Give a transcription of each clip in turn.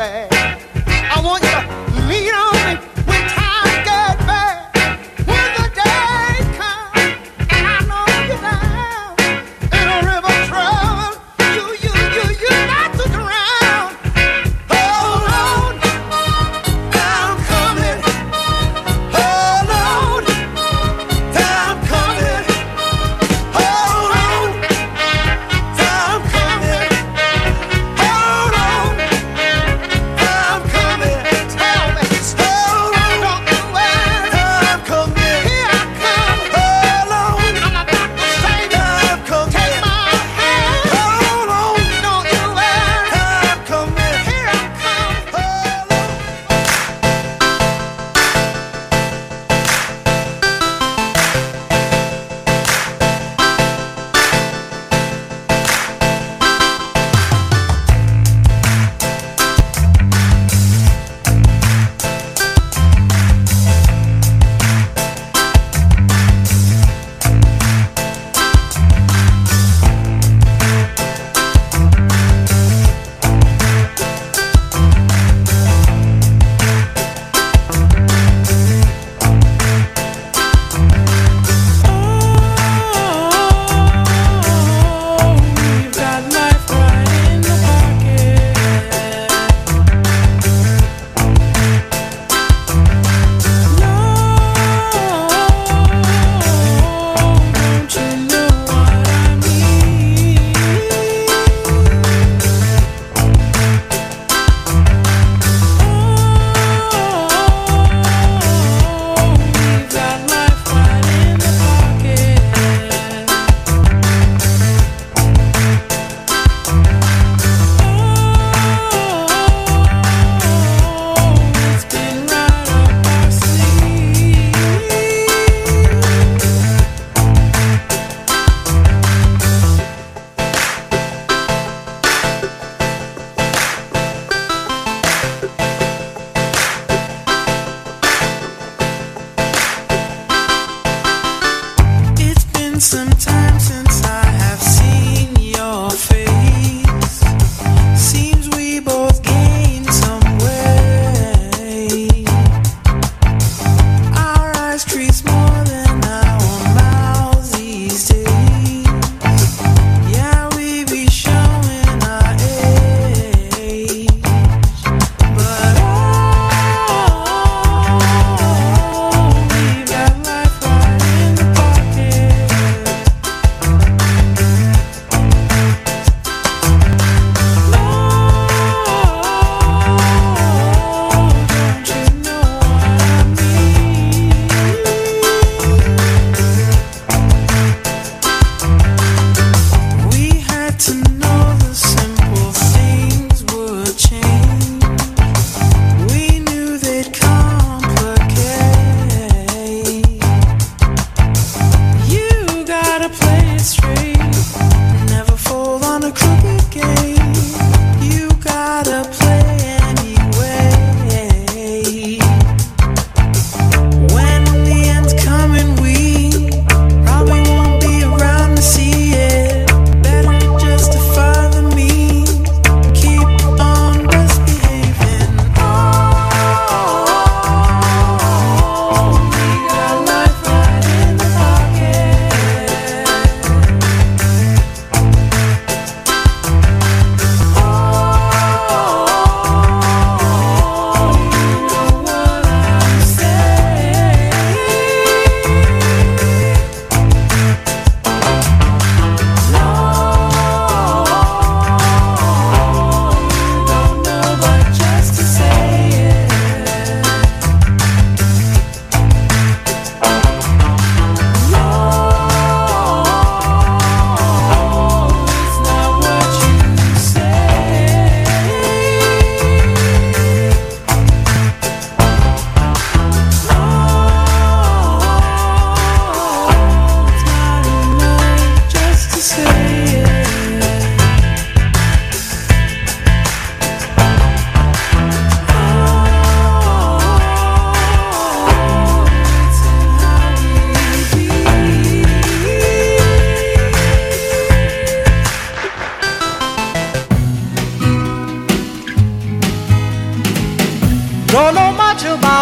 bad. I want you to lean on me when times get bad. When the day comes and I know you're down in a river of trouble, you got to drown. Hold on, I'm coming. Hold on, I'm coming. Hold on, I'm coming. Hold on, I'm coming.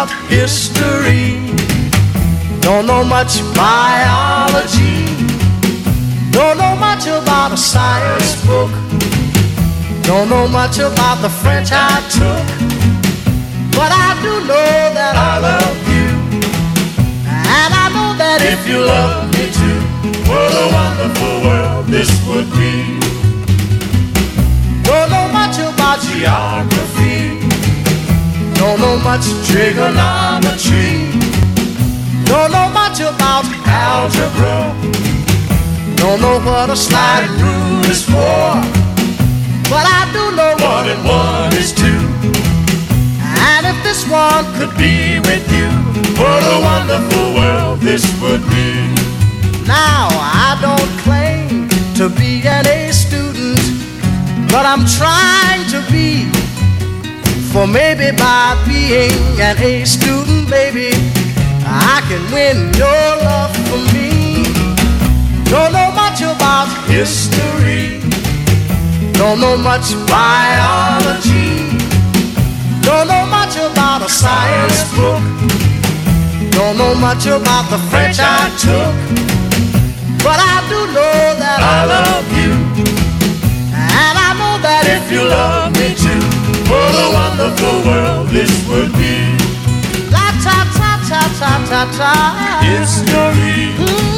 about history, don't know much biology, don't know much about a science book, don't know much about the French I took, but I do know that I love you, and I know that if you love me too, what a wonderful world this would be. Don't know much about geography, don't know much trigonometry, don't know much about algebra, don't know what a slide rule is for, but I do know 1 and 1 is 2. And if this one could be with you, what a wonderful world this would be. Now I don't claim to be an A student, but I'm trying to be. For maybe by being an A student, baby, I can win your love for me. Don't know much about history, don't know much biology, don't know much about a science book, don't know much about the French I took, but I do know that I love you, and I know that if you love me too, what a wonderful world this would be. La ta ta ta ta ta ta. History,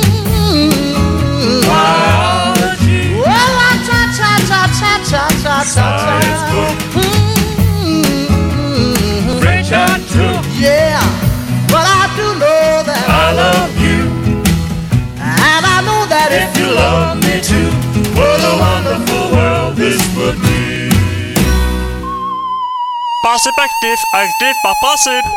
biology, well la ta ta ta ta ta ta ta. Science book, French I took, yeah, but I do know that I love you, and I know that if you love me too, what a wonderful world this would be. Passive active, active par passive.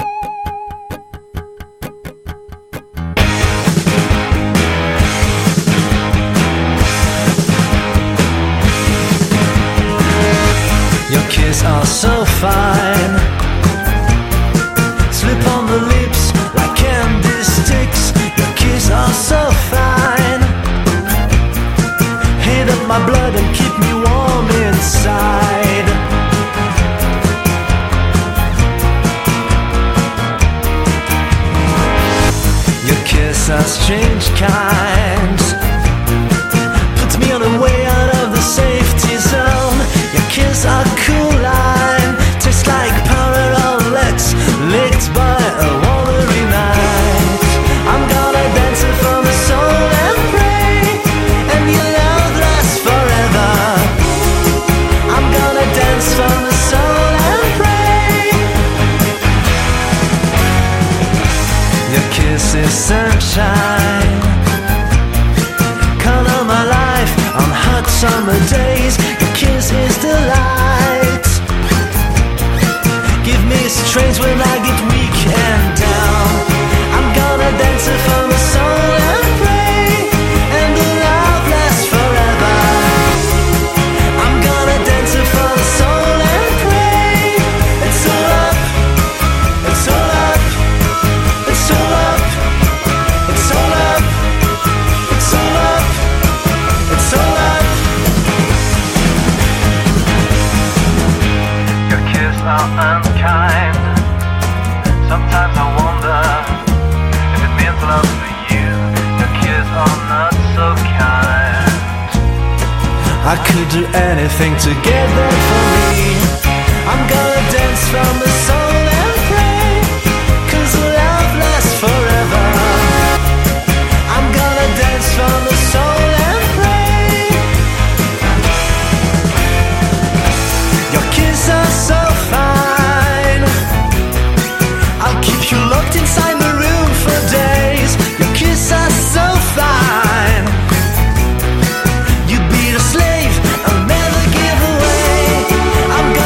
Your kiss are so fine, slip on the lips like candy sticks. Your kiss are so fine, heat up my blood and keep me warm inside. Your kiss are strange kinds, puts me on a way out of the safety zone. Your kiss are cool line, tastes like powder or Lex, licked by a watery night. I'm gonna dance it from the soul and pray, and your love lasts forever. I'm gonna dance from the soul and pray. Your kiss is sunshine, color my life on hot summer days. Your kiss is delight, give me strength when I get weak and down. I'm gonna dance it from the soul and pray, and the love lasts forever. I'm gonna dance it from the soul and pray. It's all up, it's all up, it's all up, it's all up, it's all up, it's all up. Your kiss are unkind, sometimes I wonder if it means love for you. Your kiss are not so kind, I could do anything to get that for me. I'm gonna dance from the soul and pray, 'cause love lasts forever. I'm gonna dance from the soul and pray. Your kiss are so fine, I'll keep you locked inside the room for days. Your kiss are so fine, you'd be the slave I'll never give away. I'm gonna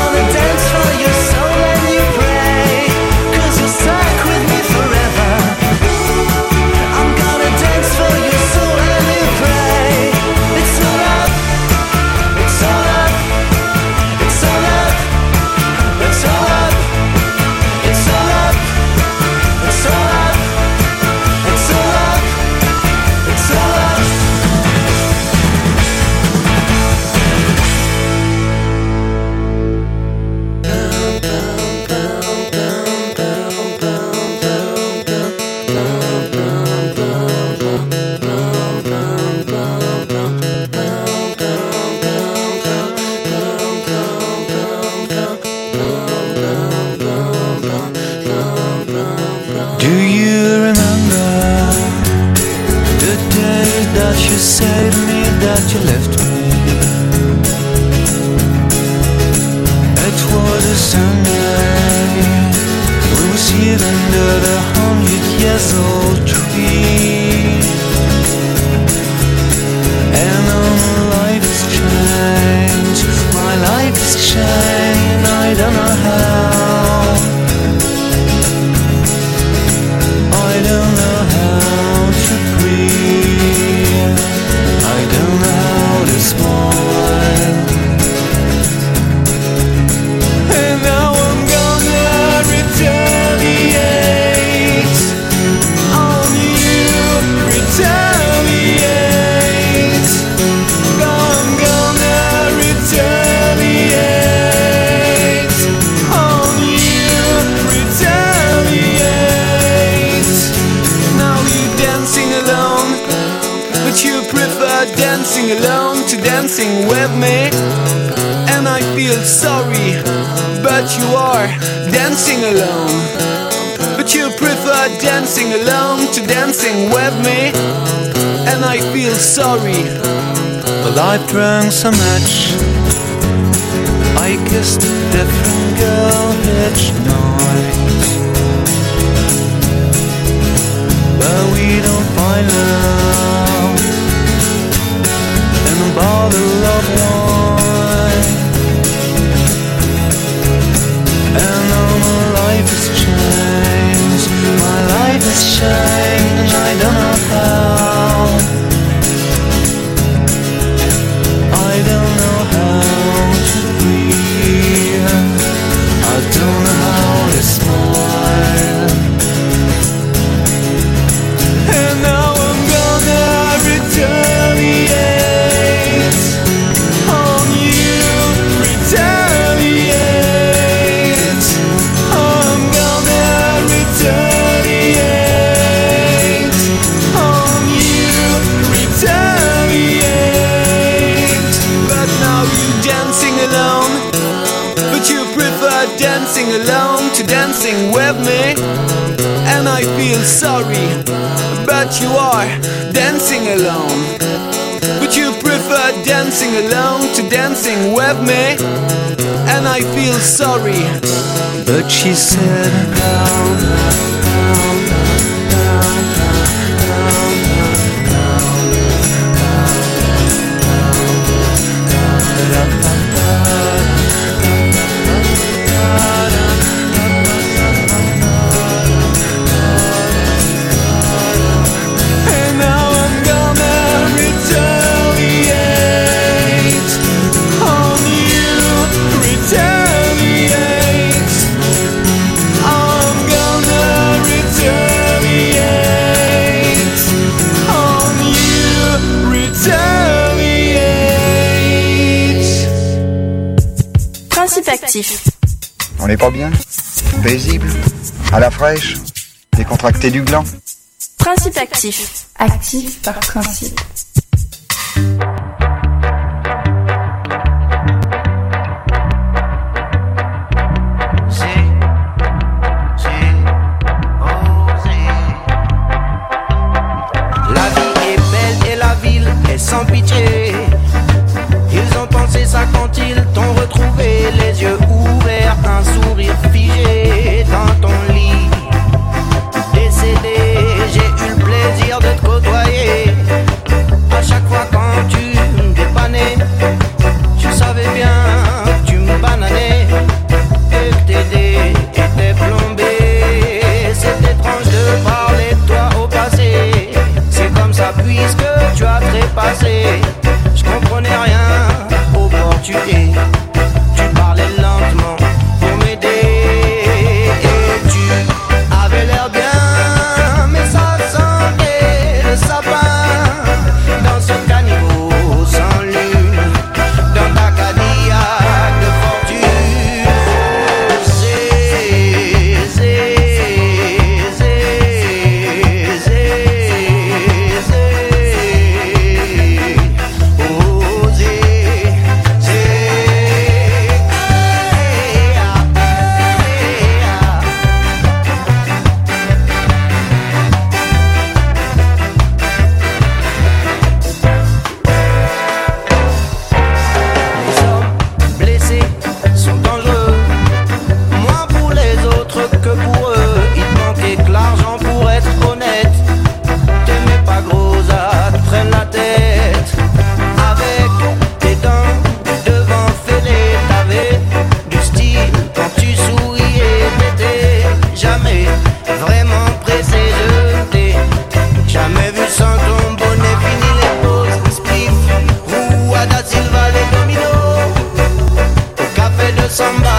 Sunday, we were seated under the 100-year-old tree, and all my life has changed. My life has changed, I don't know how. I don't know how to breathe. I don't know how to smile. And now I'm gonna retaliate on you, retaliate. I'm gonna retaliate on you, retaliate. Now you're dancing alone, but you prefer dancing alone to dancing with me. And I feel sorry, but you are dancing alone. But you prefer dancing alone to dancing with me. And I feel sorry. Well, I've drunk so much, I kissed a different girl each night, but we don't find love in a bottle of wine. And now my life has changed. My life has changed, I don't know how. I don't know how to breathe. I don't know how to smile. And now I'm gonna retaliate on you, retaliate. I'm gonna retaliate on you, retaliate. But now you're dancing alone, but you prefer dancing alone to dancing with me. And I feel sorry, but you are dancing alone. But you prefer dancing alone to dancing with me. And I feel sorry, but she said and now I'm gonna retaliate on you, retaliate. I'm gonna retaliate on you, retaliate. Principe actif. On n'est pas bien? Paisible? À la fraîche? Décontracté du gland? Principe actif. Actif par principe. La vie est belle et la ville est sans pitié. Ils ont pensé ça quand ils t'ont retrouvé, les yeux ouverts, un sourire figé dans ton lit. Décédé, j'ai eu le plaisir de te côtoyer.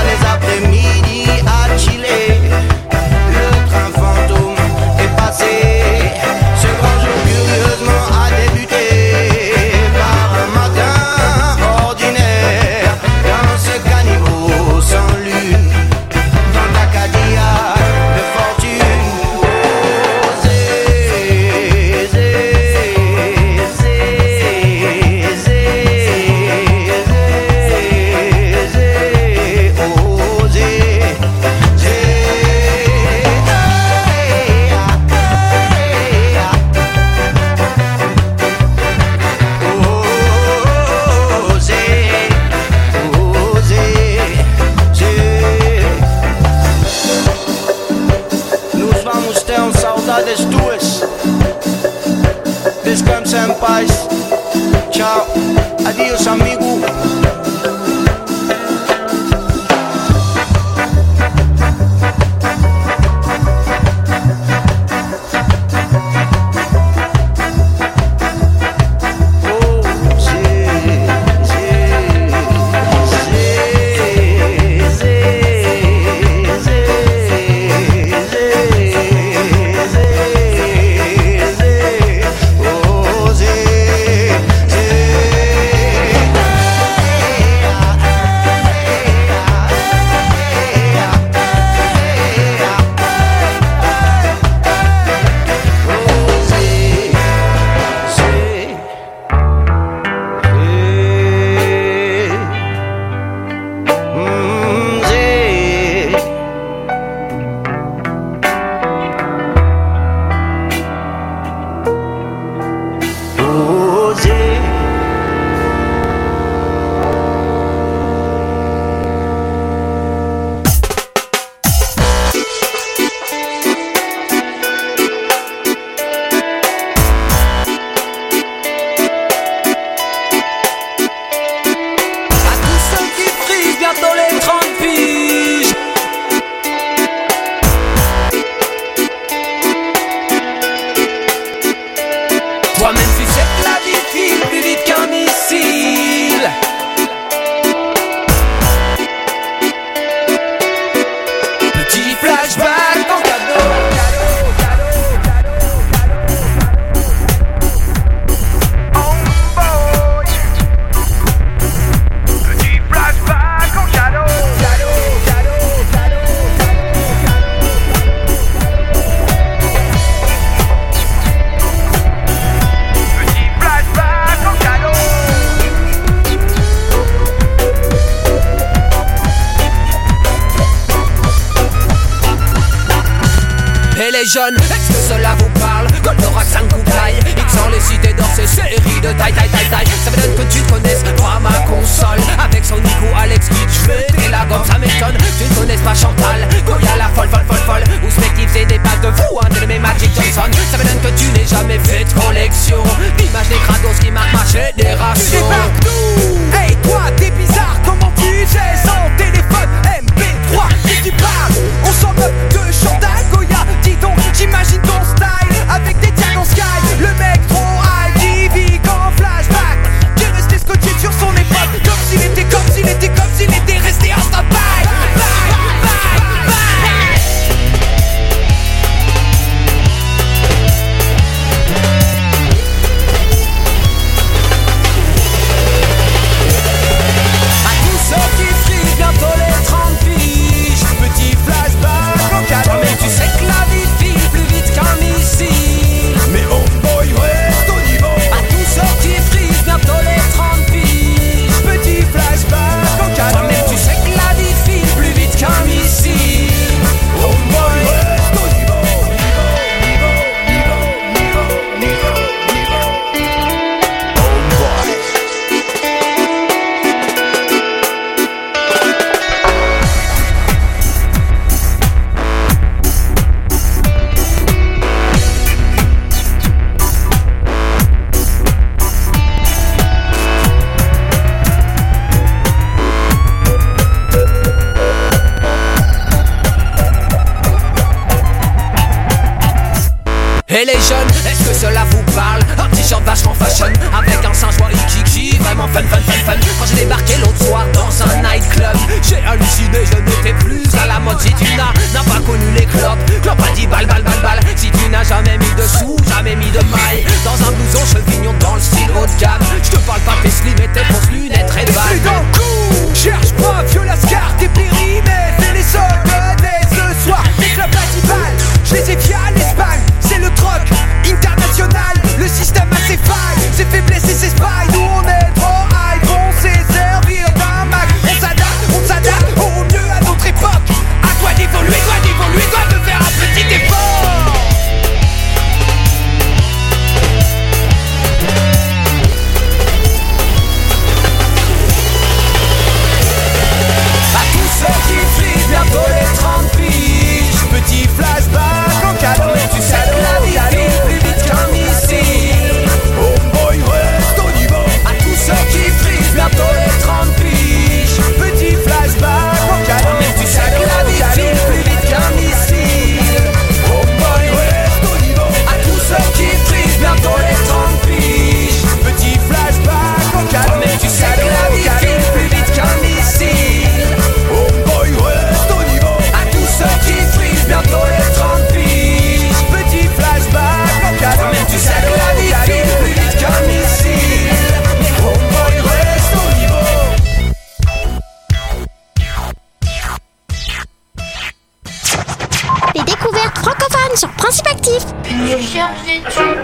les après-midi à chiller. Le train fantôme est passé. Ce grand jour curieusement a débuté par un matin ordinaire. Dans ce caniveau sans lune, dans ta Cadillac de fortune. Nos vamos ter saudades tuas. Descansa em paz. Tchau. Adiós, amigo. Toi-même tu sais que la vie file plus vite qu'un missile. Petit flashback en cadeau. Oh boy. Petit flashback en cadeau. Et les jeunes, est-ce que cela vous parle? Goldorak 5 coupailles, X en les cités dans ces séries de taille. Ça m'étonne que tu connaisses pas ma console. Avec son Nico, Alex, Kitsch, et la gomme, ça m'étonne. Tu ne connaisses pas Chantal, Goya la folle. Ou ce mec qui faisait des bacs de fou, un de mes Magic Johnson. Ça m'étonne que tu n'aies jamais fait de collection d'images des grados qui marquent ma génération. Tu débarques d'où? Hey toi, t'es bizarre, comment tu sais sans téléphone MP3? Qui tu parles? On s'en moque de Chantal, Goya. Dis donc, j'imagine ton style avec des tiers dans Sky. Le mec trop high, qui vit qu'en flashback. Qui est resté scotché sur son époque, comme s'il était resté en stand-by. À tous ceux qui frisent bientôt les 30 piges, petit flashback en cadeau. Toi-même tu sais que la vie file plus vite qu'un missile. Mais homeboy reste au niveau. À tous ceux qui frisent bientôt les 30 piges, petit flashback en cadeau. Toi-même tu sais que la vie file plus vite qu'un missile. Homeboy reste au niveau. Et les jeunes, est-ce que cela vous parle? Un t-shirt vachement fashion avec un singe wiki vraiment fun. Quand j'ai débarqué l'autre soir dans un nightclub, j'ai halluciné, je n'étais plus à la mode. Si tu n'as pas connu les clopes a dit balle. Si tu n'as jamais mis de sous, jamais mis de maille dans un blouson chevignon dans le style haut de gamme, je te parle pas tes slim et tes fausses lunettes red ball. Et d'un coup, cherche pas, Violascar, t'es périmé, fais les soldes dès ce soir. Les clubs Adibal, je les ai via l'Espagne. C'est le troc international, le système a ses failles, ses faiblesses et ses failles. Nous on est trop high, on sait servir d'un Mac. On s'adapte au mieux à notre époque. À toi d'évoluer, toi de faire un petit effort. À tous ceux qui frisent bientôt les 30 piges, petit flashback en cadeau. Tu sais que la vie file plus vite qu'un missile. Homeboy reste au niveau. À tous ceux qui frisent bientôt les 30 piges, petit flashback en cadeau. Tu sais que la vie file plus vite qu'un missile. Homeboy reste au niveau. À tous ceux qui frisent bientôt les 30 piges, petit flashback en cadeau. Tu sais que la vie file plus vite qu'un missile. Homeboy reste au niveau. À tous ceux qui frisent bientôt les 30 piges, petit flashback en cadeau. Même tu sais que la vie file plus vite qu'un missile. Homeboy reste au niveau. Les découvertes francophones sur Principe Actif. Je cherche des tubes.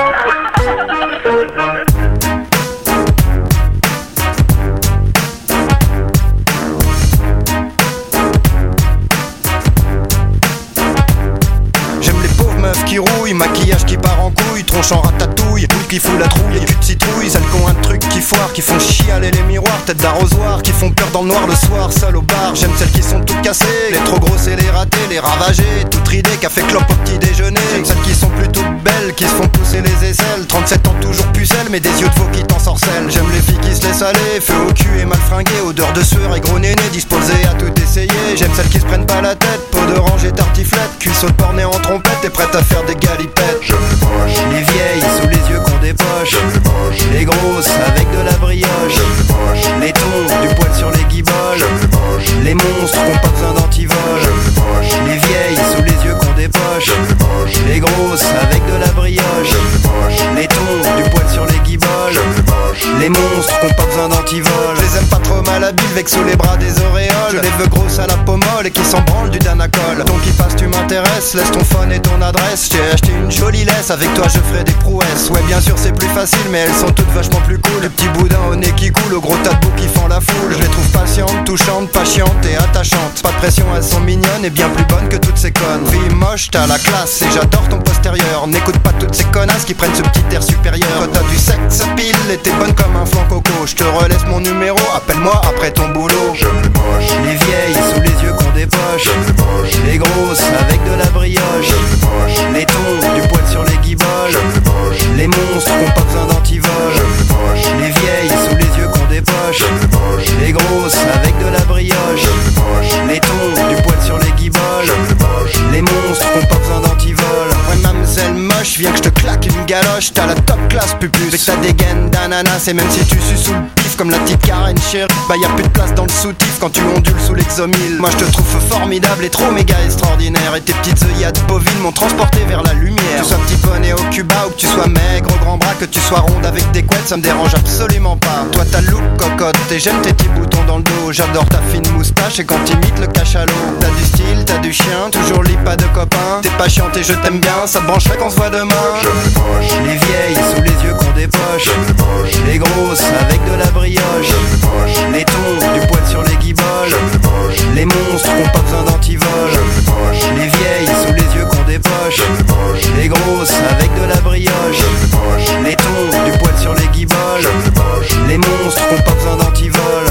J'aime les pauvres meufs qui rouillent, maquillage qui part en couille, tronche en ratatouille, boule qui fout la trouille, cul de citrouille, celles qui ont un truc qui foire, qui font chialer les miroirs, tête d'arrosoir, qui font peur dans le noir le soir, seul au bar. J'aime celles qui sont toutes cassées, les trop grosses et les ratées, les ravagées, toutes ridées, café clope au petit déjeuner. J'aime celles qui sont plutôt belles, qui se font pousser les aisselles, 37 ans toujours pucelles, mais des yeux de veau qui t'ensorcellent. J'aime les filles qui se laissent aller, feu au cul et mal fringuées, odeur de sueur et gros néné, disposées à tout essayer. J'aime celles qui se prennent pas la tête, peau d'orange et tartiflette, cuisseau de porc né en trompette et prête à faire des galipettes. J'aime les moches, les vieilles sous les yeux qu'on dépoche. J'aime les moches, les grosses avec de la brioche. J'aime les moches, les tons, du poil sur les guiboles. J'aime les moches, les monstres qui ont pas besoin d'antivol. J'aime les moches, les vieilles sous les yeux qu'on dépoche. J'aime les moches, les grosses avec de la brioche. J'aime les moches, les tons, du poil sur les guiboles. J'aime les moches, les monstres qui ont pas besoin d'antivol. Je les aime pas trop malhabiles, avec sous les bras des auréoles. Je les veux grosses à la peau molle et qui s'en branlent du Danacol. Donc qui passe, tu m'intéresses, laisse ton phone et ton adresse. J'ai acheté une jolie laisse, avec toi je ferai des prouesses. Ouais bien sûr c'est plus facile, mais elles sont toutes vachement plus cool. Les petits boudins au nez qui coulent, au gros tas de boue qui font la foule. Je les trouve patientes, touchantes, patientes et attachantes. Pas de pression, elles sont mignonnes et bien plus bonnes que toutes ces connes. Fille moche, t'as la classe et j'adore ton postérieur. N'écoute pas toutes ces connasses qui prennent ce petit air supérieur. Toi t'as du sexe à pile et t'es bonne comme un flanc coco. Je te relaisse mon numéro, appelle-moi après ton boulot. J'aime les moches, les vieilles sous les yeux qu'on dépoche. J'aime les moches, les grosses avec de la brioche. J'aime les moches, les tons, du poil sur les guiboles. J'aime les moches, les monstres qui ont pas besoin d'antivol. J'aime les moches, les vieilles sous les yeux qu'on dépoche. J'aime les moches, les grosses avec de la brioche. J'aime les moches, les tons, du poil sur les guiboles. J'aime les moches, les monstres qui ont pas besoin d'antivol. Ouais mademoiselle moche, viens que je te claque une galoche. T'as la top classe pupus, avec ta dégaine d'ananas. Et même si tu sues sous le pif comme la petite Karen chérie, bah y'a plus de place dans le soutif quand tu ondules sous l'exomile. Moi je te trouve formidable et trop méga extraordinaire. Et tes petites œillades bovines m'ont transporté vers la lumière. Que tu sois petit poney au Cuba ou que tu sois maigre au grand bras, que tu sois ronde avec des couettes, ça me dérange absolument pas. Toi t'as le look cocotte et j'aime tes petits boutons dans le dos. J'adore ta fine moustache et quand t'imites le cachalot. T'as du style, t'as du chien, toujours lit pas de copain. T'es pas chiante et je t'aime bien, ça te brancherait qu'on se voit demain. J'aime les moches, les vieilles sous les yeux qu'on dépoche. J'aime les moches, les grosses avec de la brioche. J'aime les moches, les tons, du poil sur les guiboles. J'aime les moches, les monstres qui ont pas besoin d'antivol. J'aime les moches, les vieilles sous les yeux qu'on dépoche. J'aime les moches, les grosses avec de la brioche. J'aime les moches, les tons, du poil sur les guiboles. J'aime les moches, les monstres qui ont pas besoin d'antivol.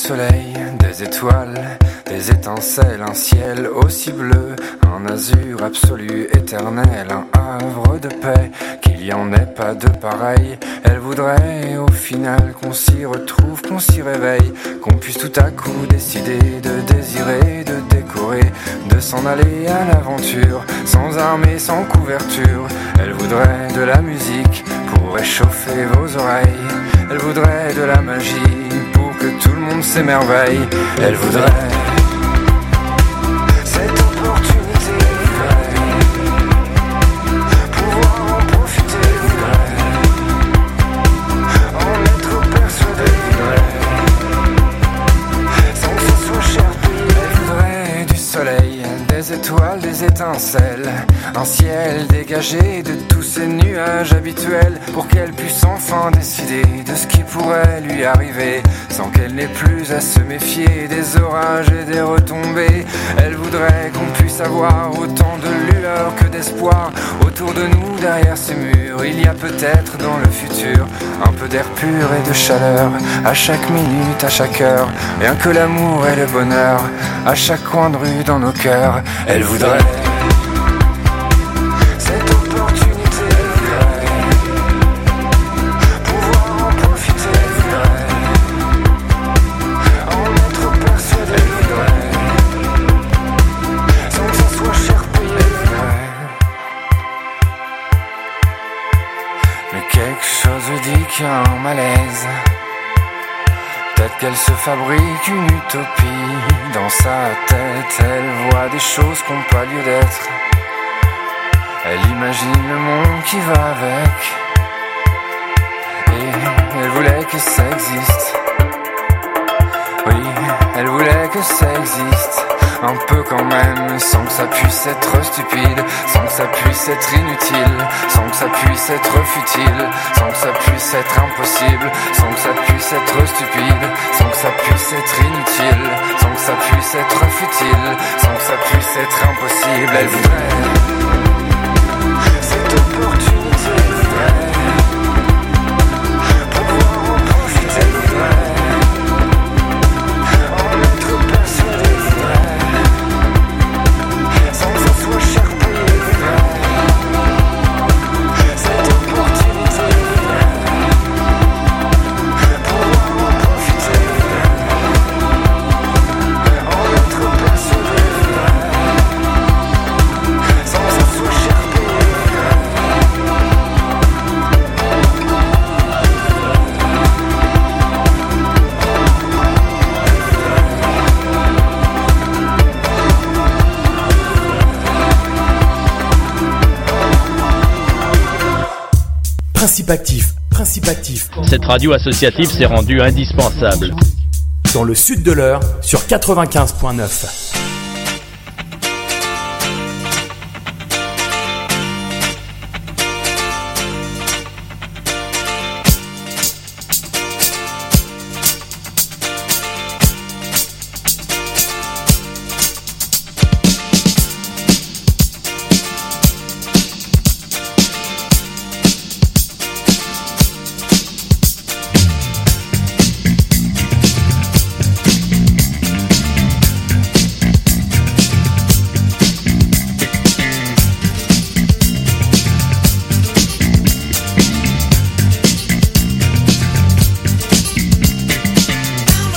soleil, des étoiles, des étincelles, un ciel aussi bleu, un azur absolu, éternel, un havre de paix, qu'il y en ait pas de pareil. Elle voudrait au final qu'on s'y retrouve, qu'on s'y réveille, qu'on puisse tout à coup décider de désirer, de décorer, de s'en aller à l'aventure, sans armes et sans couverture. Elle voudrait de la musique pour réchauffer vos oreilles. Elle voudrait de la magie pour que tout le monde s'émerveille. Elle voudrait cette opportunité, pouvoir en profiter, en être persuadé, sans que ce soit cher payé. Elle voudrait du soleil, des étoiles, des étincelles, un ciel dégagé de tous ces nuages habituels, pour qu'elle puisse enfin décider de ce qui pourrait lui arriver, sans qu'elle n'ait plus à se méfier des orages et des retombées. Elle voudrait qu'on puisse avoir autant de lueur que d'espoir autour de nous, derrière ces murs. Il y a peut-être dans le futur un peu d'air pur et de chaleur, à chaque minute, à chaque heure, rien que l'amour et le bonheur, à chaque coin de rue dans nos cœurs. Elle voudrait cette opportunité, pouvoir en profiter, en être persuadé, sans que ça soit cher payé. Mais quelque chose dit qu'il y a un malaise. Peut-être qu'elle se fabrique une utopie dans sa tête. Elle voit des choses qui n'ont pas lieu d'être. Elle imagine le monde qui va avec. Et elle voulait que ça existe. Oui, elle voulait que ça existe. Un peu quand même, sans que ça puisse être stupide, sans que ça puisse être inutile, sans que ça puisse être futile, sans que ça puisse être impossible, sans que ça puisse être stupide, sans que ça puisse être inutile, sans que ça puisse être futile, sans que ça puisse être impossible. Elle voudrait cette opportunité, pouvoir en profiter, en être persuadé, sans que ça soit cher payé. Cette opportunité, pouvoir en profiter, en être persuadé, sans que ça soit cher payé. Principe actif, principe actif. Cette radio associative s'est rendue indispensable. Dans le sud de l'Eure, sur 95.9.